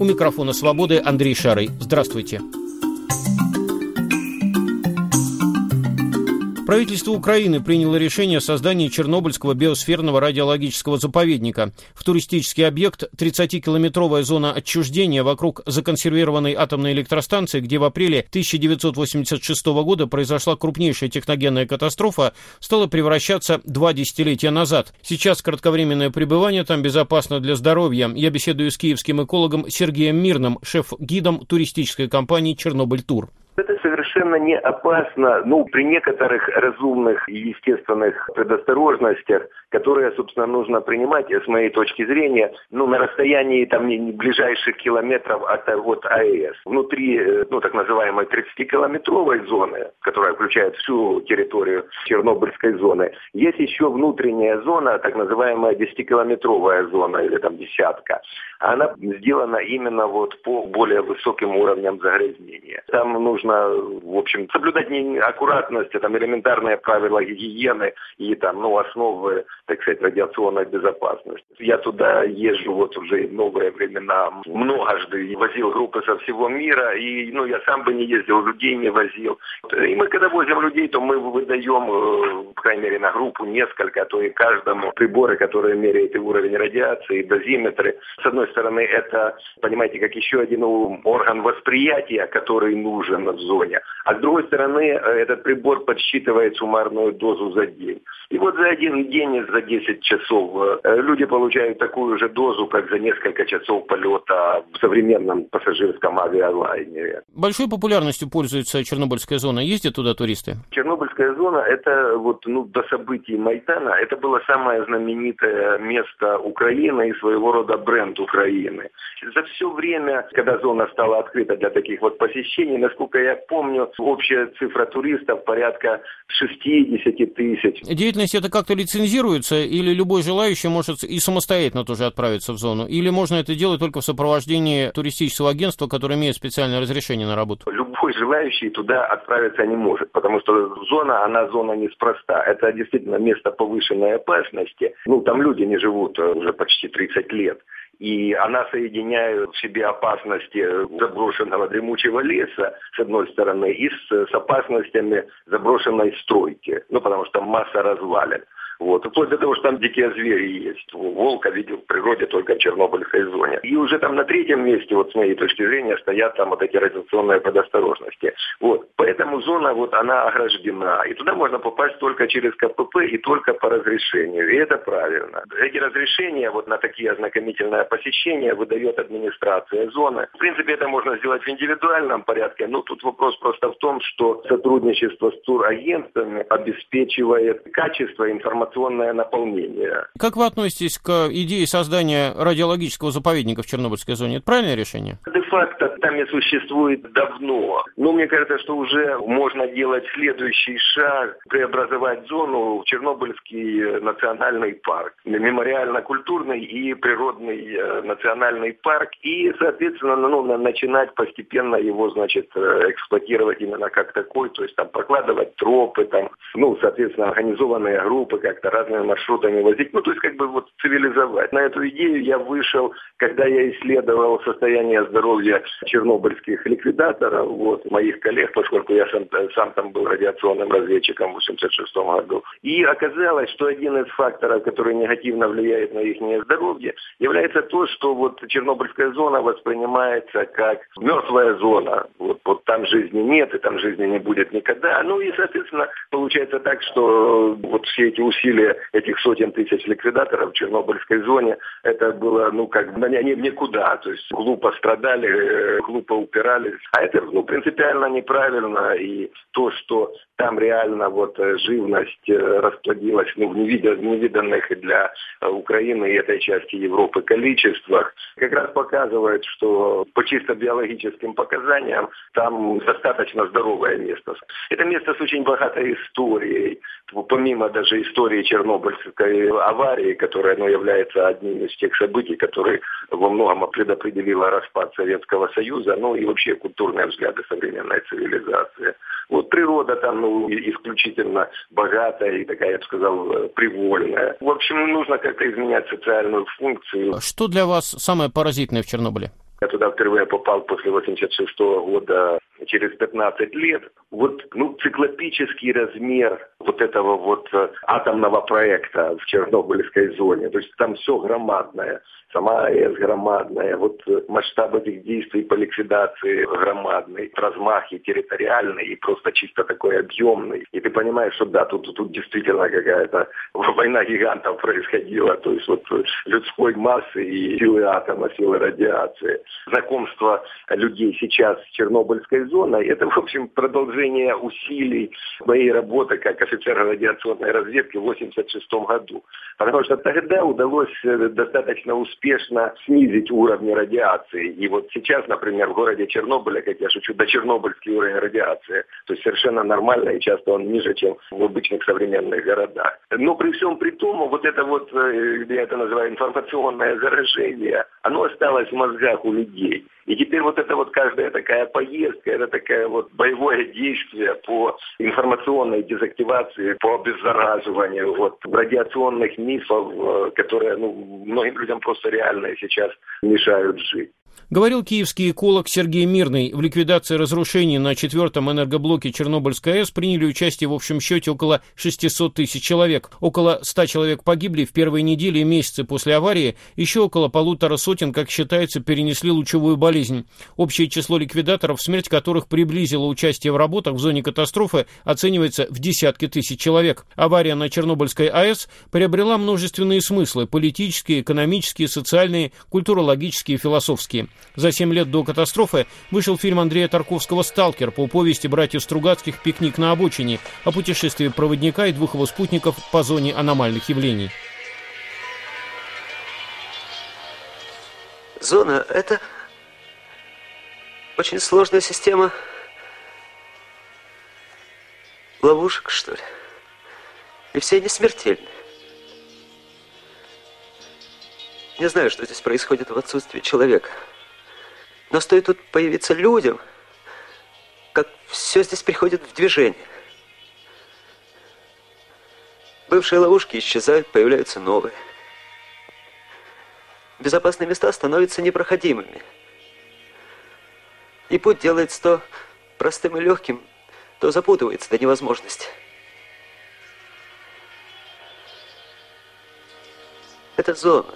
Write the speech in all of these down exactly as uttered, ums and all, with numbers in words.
микрофона «Свободы» Андрей Шарый. Здравствуйте. Правительство Украины приняло решение о создании Чернобыльского биосферного радиологического заповедника. В туристический объект тридцатикилометровая зона отчуждения вокруг законсервированной атомной электростанции, где в апреле тысяча девятьсот восемьдесят шестого года произошла крупнейшая техногенная катастрофа, стало превращаться два десятилетия назад. Сейчас кратковременное пребывание там безопасно для здоровья. Я беседую с киевским экологом Сергеем Мирным, шеф-гидом туристической компании «Чернобыль Тур». Это совершенно не опасно, ну, при некоторых разумных и естественных предосторожностях, которые, собственно, нужно принимать, с моей точки зрения, ну, на расстоянии там не, не ближайших километров от, от АЭС. Внутри, ну, так называемой тридцатикилометровой зоны, которая включает всю территорию Чернобыльской зоны, есть еще внутренняя зона, так называемая десятикилометровая зона, или там десятка. Она сделана именно вот по более высоким уровням загрязнения. Там нужно, в общем, соблюдать аккуратность, там элементарные правила гигиены и там, ну, основы, так сказать, радиационной безопасности. Я туда езжу вот уже новые времена, многожды возил группы со всего мира, и, ну, я сам бы не ездил, людей не возил. И мы, когда возим людей, то мы выдаем, по крайней мере, на группу несколько, а то и каждому приборы, которые меряют и уровень радиации, и дозиметры. С одной стороны, это, понимаете, как еще один орган восприятия, который нужен в зоне. А с другой стороны, этот прибор подсчитывает суммарную дозу за день. И вот за один день, за десять часов люди получают такую же дозу, как за несколько часов полета в современном пассажирском авиалайнере. Большой популярностью пользуется Чернобыльская зона. Ездят туда туристы? Чернобыльская зона, это вот, ну, до событий Майдана, это было самое знаменитое место Украины и своего рода бренд Украины. За все время, когда зона стала открыта для таких вот посещений, насколько я помню, общая цифра туристов порядка шестьдесят тысяч. Деятельность это как-то лицензируется, или любой желающий может и самостоятельно тоже отправиться в зону? Или можно это делать только в сопровождении туристического агентства, которое имеет специальное разрешение на работу? Любой желающий туда отправиться не может, потому что зона, она зона неспроста. Это действительно место повышенной опасности. Ну, там люди не живут уже почти тридцать лет. И она соединяет в себе опасности заброшенного дремучего леса, с одной стороны, и с, с опасностями заброшенной стройки. Ну, потому что масса развалин. Вот. Вплоть до того, что там дикие звери есть. Волка видел в природе только в Чернобыльской зоне. И уже там на третьем месте, вот с моей точки зрения, стоят там вот эти радиационные предосторожности. Вот. Поэтому зона, вот она ограждена. И туда можно попасть только через КПП и только по разрешению. И это правильно. Эти разрешения вот на такие ознакомительные посещения выдает администрация зоны. В принципе, это можно сделать в индивидуальном порядке. Но тут вопрос просто в том, что сотрудничество с турагентствами обеспечивает качество информации, наполнение. Как вы относитесь к идее создания радиологического заповедника в Чернобыльской зоне? Это правильное решение? Де-факто там и существует давно. Но мне кажется, что уже можно делать следующий шаг, преобразовать зону в Чернобыльский национальный парк. Мемориально-культурный и природный национальный парк. И, соответственно, ну, начинать постепенно его, значит, эксплуатировать именно как такой. То есть там прокладывать тропы, там, ну, соответственно, организованные группы, как как-то разными маршрутами возить, ну, то есть как бы вот цивилизовать. На эту идею я вышел, когда я исследовал состояние здоровья чернобыльских ликвидаторов, вот, моих коллег, поскольку я сам, сам там был радиационным разведчиком в восемьдесят шестом году. И оказалось, что один из факторов, который негативно влияет на их здоровье, является то, что вот Чернобыльская зона воспринимается как мертвая зона. Вот, вот там жизни нет, и там жизни не будет никогда. Ну и, соответственно, получается так, что вот все эти усилия этих сотен тысяч ликвидаторов в Чернобыльской зоне, это было, ну, как бы, они в никуда, то есть глупо страдали, глупо упирались. А это, ну, принципиально неправильно, и то, что там реально вот живность расплодилась, ну, в невиданных для Украины и этой части Европы количествах, как раз показывает, что по чисто биологическим показаниям там достаточно здоровое место. Это место с очень богатой историей, помимо даже истории Чернобыльской аварии, которая, ну, является одним из тех событий, которые во многом предопределило распад Советского Союза, ну и вообще культурные взгляды современной цивилизации. Вот природа там, ну, исключительно богатая и такая, я бы сказал, привольная. В общем, нужно как-то изменять социальную функцию. Что для вас самое поразительное в Чернобыле? Я туда впервые попал после восемьдесят шестого года, через пятнадцать лет. Вот, ну, циклопический размер вот этого вот атомного проекта в Чернобыльской зоне. То есть там все громадное. Сама АЭС громадная, вот масштаб этих действий по ликвидации громадный, размах и территориальный, и просто чисто такой объемный. И ты понимаешь, что да, тут, тут действительно какая-то война гигантов происходила, то есть вот людской массы и силы атома, силы радиации. Знакомство людей сейчас с Чернобыльской зоной, это, в общем, продолжение усилий моей работы как офицера радиационной разведки в восемьдесят шестом году. Потому что тогда удалось достаточно успешно снизить уровни радиации. И вот сейчас, например, в городе Чернобыле, как я шучу, дочернобыльский уровень радиации. То есть совершенно нормально, и часто он ниже, чем в обычных современных городах. Но при всем при том, вот это вот, я это называю, информационное заражение, оно осталось в мозгах у людей. И теперь вот это вот каждая такая поездка, это такое вот боевое действие по информационной дезактивации, по обеззараживанию вот радиационных мифов, которые, ну, многим людям просто реально сейчас мешают жить. Говорил киевский эколог Сергей Мирный. В ликвидации разрушений на четвертом энергоблоке Чернобыльской АЭС приняли участие в общем счете около шестьсот тысяч человек. Около ста человек погибли в первые недели и месяцы после аварии. Еще около полутора сотен, как считается, перенесли лучевую болезнь. Общее число ликвидаторов, смерть которых приблизила участие в работах в зоне катастрофы, оценивается в десятки тысяч человек. Авария на Чернобыльской АЭС приобрела множественные смыслы – политические, экономические, социальные, культурологические и философские. За семь лет до катастрофы вышел фильм Андрея Тарковского «Сталкер» по повести братьев Стругацких «Пикник на обочине» о путешествии проводника и двух его спутников по зоне аномальных явлений. Зона – это очень сложная система ловушек, что ли. И все они смертельны. Не знаю, что здесь происходит в отсутствии человека. Но стоит тут появиться людям, как все здесь приходит в движение. Бывшие ловушки исчезают, появляются новые. Безопасные места становятся непроходимыми. И путь делается то простым и легким, то запутывается до невозможности. Это зона.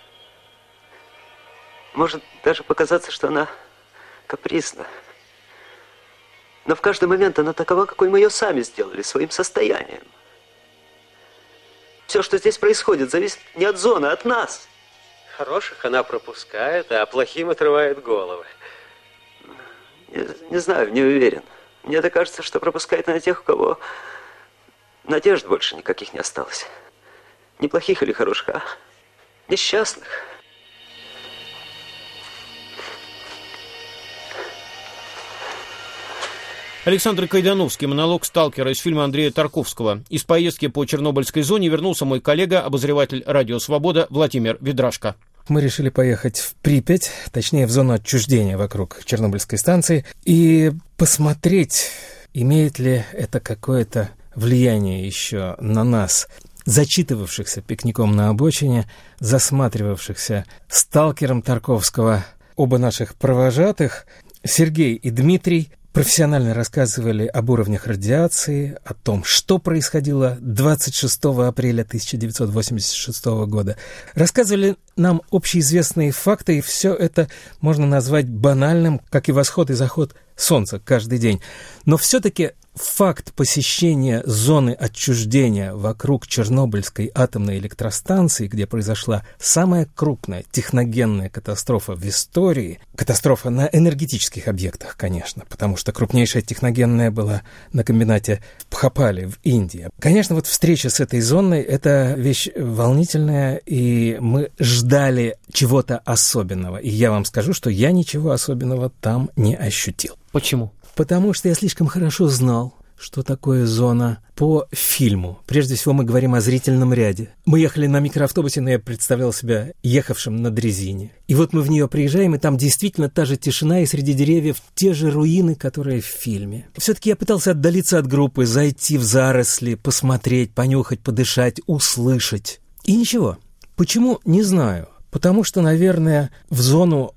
Может даже показаться, что она капризна. Но в каждый момент она такова, какой мы ее сами сделали, своим состоянием. Все, что здесь происходит, зависит не от зоны, а от нас. Хороших она пропускает, а плохим отрывает головы. Не, не знаю, не уверен. Мне так кажется, что пропускает она тех, у кого надежд больше никаких не осталось. Не плохих или хороших, а несчастных. Александр Кайдановский, монолог «Сталкера» из фильма Андрея Тарковского. Из поездки по Чернобыльской зоне вернулся мой коллега, обозреватель «Радио Свобода» Владимир Ведрашко. Мы решили поехать в Припять, точнее в зону отчуждения вокруг Чернобыльской станции, и посмотреть, имеет ли это какое-то влияние еще на нас, зачитывавшихся пикником на обочине, засматривавшихся «Сталкером» Тарковского. Оба наших провожатых, Сергей и Дмитрий, профессионально рассказывали об уровнях радиации, о том, что происходило двадцать шестого апреля тысяча девятьсот восемьдесят шестого года. Рассказывали нам общеизвестные факты, и все это можно назвать банальным, как и восход и заход солнца каждый день. Но все-таки факт посещения зоны отчуждения вокруг Чернобыльской атомной электростанции, где произошла самая крупная техногенная катастрофа в истории, катастрофа на энергетических объектах, конечно, потому что крупнейшая техногенная была на комбинате в Бхопале в Индии. Конечно, вот встреча с этой зоной – это вещь волнительная, и мы ждали чего-то особенного. И я вам скажу, что я ничего особенного там не ощутил. Почему? Потому что я слишком хорошо знал, что такое зона по фильму. Прежде всего мы говорим о зрительном ряде. Мы ехали на микроавтобусе, но я представлял себя ехавшим на дрезине. И вот мы в нее приезжаем, и там действительно та же тишина, и среди деревьев те же руины, которые в фильме. Все-таки я пытался отдалиться от группы, зайти в заросли, посмотреть, понюхать, подышать, услышать. И ничего. Почему? Не знаю. Потому что, наверное, в зону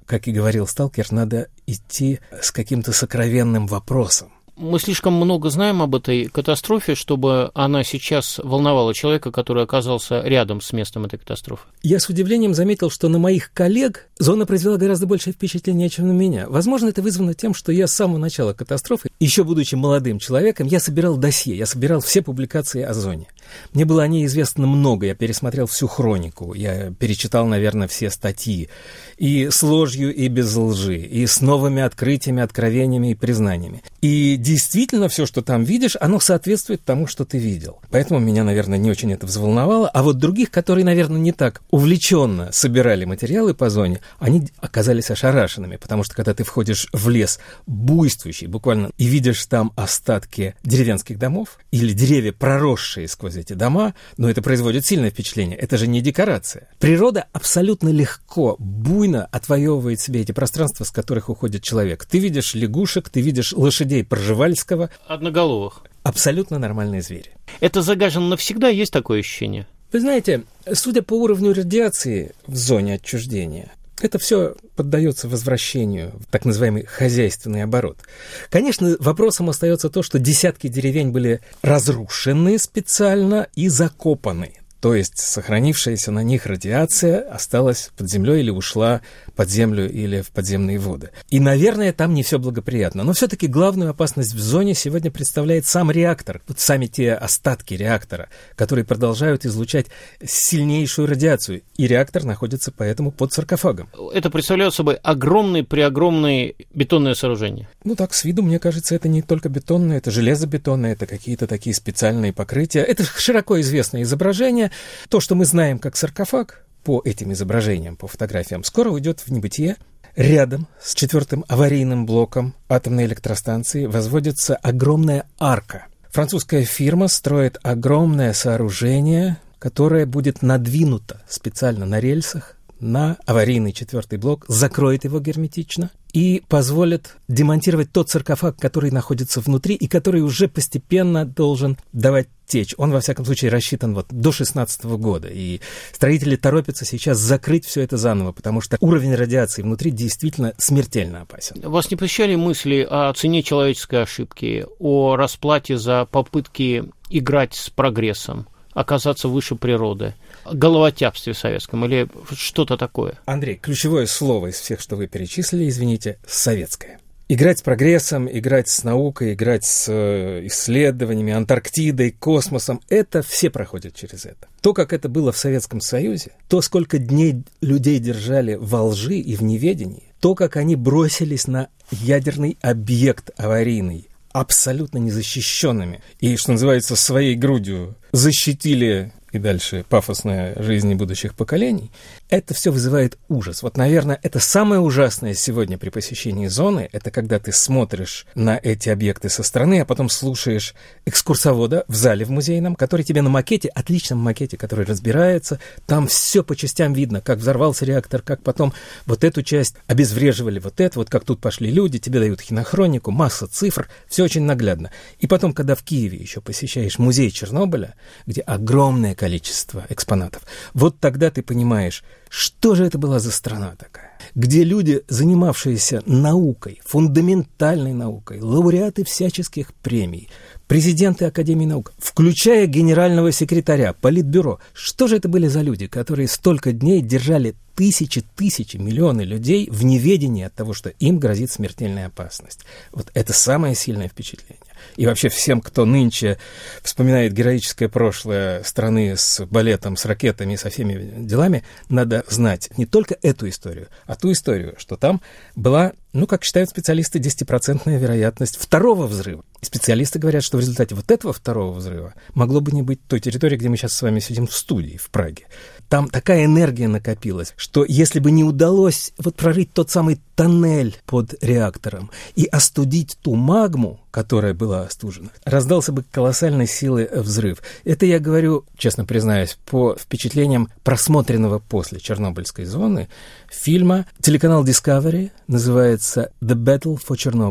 как и говорил сталкер, надо идти с каким-то сокровенным вопросом. Мы слишком много знаем об этой катастрофе, чтобы она сейчас волновала человека, который оказался рядом с местом этой катастрофы. Я с удивлением заметил, что на моих коллег зона произвела гораздо большее впечатление, чем на меня. Возможно, это вызвано тем, что я с самого начала катастрофы, еще будучи молодым человеком, я собирал досье, я собирал все публикации о зоне. Мне было о ней известно много, я пересмотрел всю хронику, я перечитал, наверное, все статьи. И с ложью, и без лжи, и с новыми открытиями, откровениями и признаниями. И действительно все, что там видишь, оно соответствует тому, что ты видел. Поэтому меня, наверное, не очень это взволновало. А вот других, которые, наверное, не так увлеченно собирали материалы по зоне, они оказались ошарашенными, потому что когда ты входишь в лес буйствующий буквально и видишь там остатки деревенских домов или деревья, проросшие сквозь эти дома, ну, это производит сильное впечатление. Это же не декорация. Природа абсолютно легко, буйно отвоевывает себе эти пространства, с которых уходит человек. Ты видишь лягушек, ты видишь лошадей Пржевальского. Одноголовых. Абсолютно нормальные звери. Это загажено навсегда, есть такое ощущение? Вы знаете, судя по уровню радиации в зоне отчуждения, это все поддается возвращению в так называемый хозяйственный оборот. Конечно, вопросом остается то, что десятки деревень были разрушены специально и закопаны. То есть сохранившаяся на них радиация осталась под землей или ушла под землю или в подземные воды. И, наверное, там не все благоприятно. Но все-таки главную опасность в зоне сегодня представляет сам реактор. Вот сами те остатки реактора, которые продолжают излучать сильнейшую радиацию. И реактор находится поэтому под саркофагом. Это представляет собой огромное-преогромное бетонное сооружение. Ну так, с виду, мне кажется, это не только бетонное, это железобетонное, это какие-то такие специальные покрытия. Это широко известное изображение. То, что мы знаем как саркофаг, по этим изображениям, по фотографиям, скоро уйдет в небытие. Рядом с четвертым аварийным блоком атомной электростанции возводится огромная арка. Французская фирма строит огромное сооружение, которое будет надвинуто специально на рельсах на аварийный четвертый блок, закроет его герметично и позволит демонтировать тот саркофаг, который находится внутри и который уже постепенно должен давать течь. Он, во всяком случае, рассчитан вот до шестнадцатого года. И строители торопятся сейчас закрыть все это заново, потому что уровень радиации внутри действительно смертельно опасен. Вас не посещали мысли о цене человеческой ошибки, о расплате за попытки играть с прогрессом, оказаться выше природы, головотяпстве советском или что-то такое? Андрей, ключевое слово из всех, что вы перечислили, извините, советское. Играть с прогрессом, играть с наукой, играть с исследованиями, Антарктидой, космосом — это все проходят через это. То, как это было в Советском Союзе, то, сколько дней людей держали во лжи и в неведении, то, как они бросились на ядерный объект аварийный, абсолютно незащищенными, и, что называется, своей грудью защитили, и дальше пафосная жизнь будущих поколений, это все вызывает ужас. Вот, наверное, это самое ужасное сегодня при посещении зоны, это когда ты смотришь на эти объекты со стороны, а потом слушаешь экскурсовода в зале в музейном, который тебе на макете, отличном макете, который разбирается, там все по частям видно, как взорвался реактор, как потом вот эту часть обезвреживали, вот это, вот как тут пошли люди, тебе дают хронохронику, масса цифр, все очень наглядно. И потом, когда в Киеве еще посещаешь музей Чернобыля, где огромное количество экспонатов, вот тогда ты понимаешь, что же это была за страна такая, где люди, занимавшиеся наукой, фундаментальной наукой, лауреаты всяческих премий, президенты Академии наук, включая генерального секретаря, политбюро, что же это были за люди, которые столько дней держали тысячи, тысячи, миллионы людей в неведении от того, что им грозит смертельная опасность. Вот это самое сильное впечатление. И вообще всем, кто нынче вспоминает героическое прошлое страны с балетом, с ракетами, со всеми делами, надо знать не только эту историю, а ту историю, что там была, ну, как считают специалисты, десятипроцентная вероятность второго взрыва. И специалисты говорят, что в результате вот этого второго взрыва могло бы не быть той территории, где мы сейчас с вами сидим в студии, в Праге. Там такая энергия накопилась, что если бы не удалось вот прорыть тот самый тоннель под реактором и остудить ту магму, которая была остужена, раздался бы колоссальной силы взрыв. Это я говорю, честно признаюсь, по впечатлениям просмотренного после Чернобыльской зоны фильма. Телеканал Discovery, называется «The Battle for Chernobyl».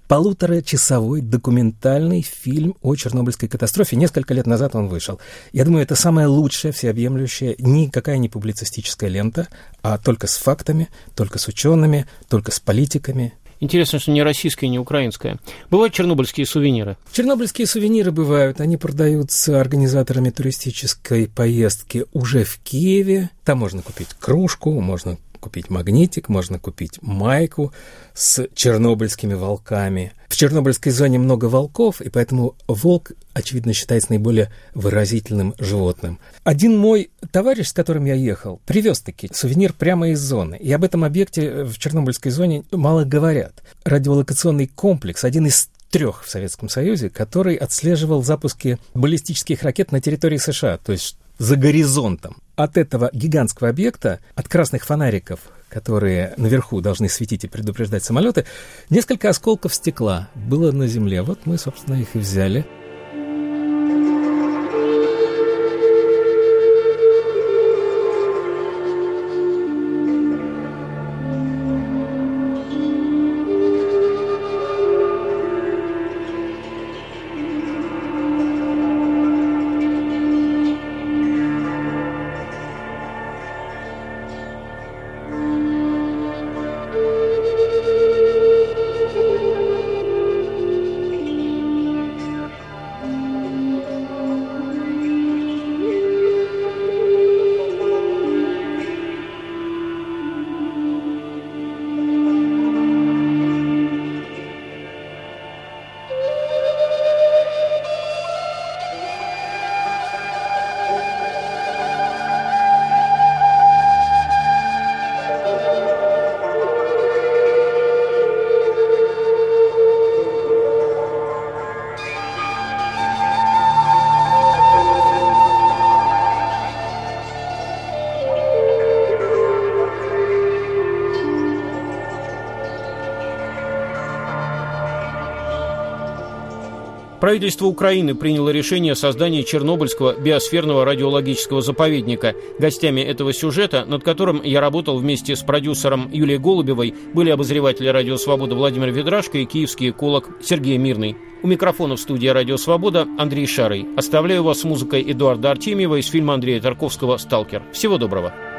полуторачасовой документальный фильм о Чернобыльской катастрофе. Несколько лет назад он вышел. Я думаю, это самая лучшая, всеобъемлющая, никакая не публицистическая лента, а только с фактами, только с учеными, только с политиками. Интересно, что не российская, не украинская. Бывают чернобыльские сувениры? Чернобыльские сувениры бывают. Они продаются организаторами туристической поездки уже в Киеве. Там можно купить кружку, можно купить магнитик, можно купить майку с чернобыльскими волками. В чернобыльской зоне много волков, и поэтому волк, очевидно, считается наиболее выразительным животным. Один мой товарищ, с которым я ехал, привез-таки сувенир прямо из зоны. И об этом объекте в чернобыльской зоне мало говорят. Радиолокационный комплекс, один из трех в Советском Союзе, который отслеживал запуски баллистических ракет на территории США, то есть за горизонтом. От этого гигантского объекта, от красных фонариков, которые наверху должны светить и предупреждать самолеты, несколько осколков стекла было на земле. Вот мы, собственно, их и взяли. Правительство Украины приняло решение о создании Чернобыльского биосферного радиологического заповедника. Гостями этого сюжета, над которым я работал вместе с продюсером Юлией Голубевой, были обозреватели «Радио Свобода» Владимир Ведрашко и киевский эколог Сергей Мирный. У микрофона в студии «Радио Свобода» Андрей Шарый. Оставляю вас с музыкой Эдуарда Артемьева из фильма Андрея Тарковского «Сталкер». Всего доброго.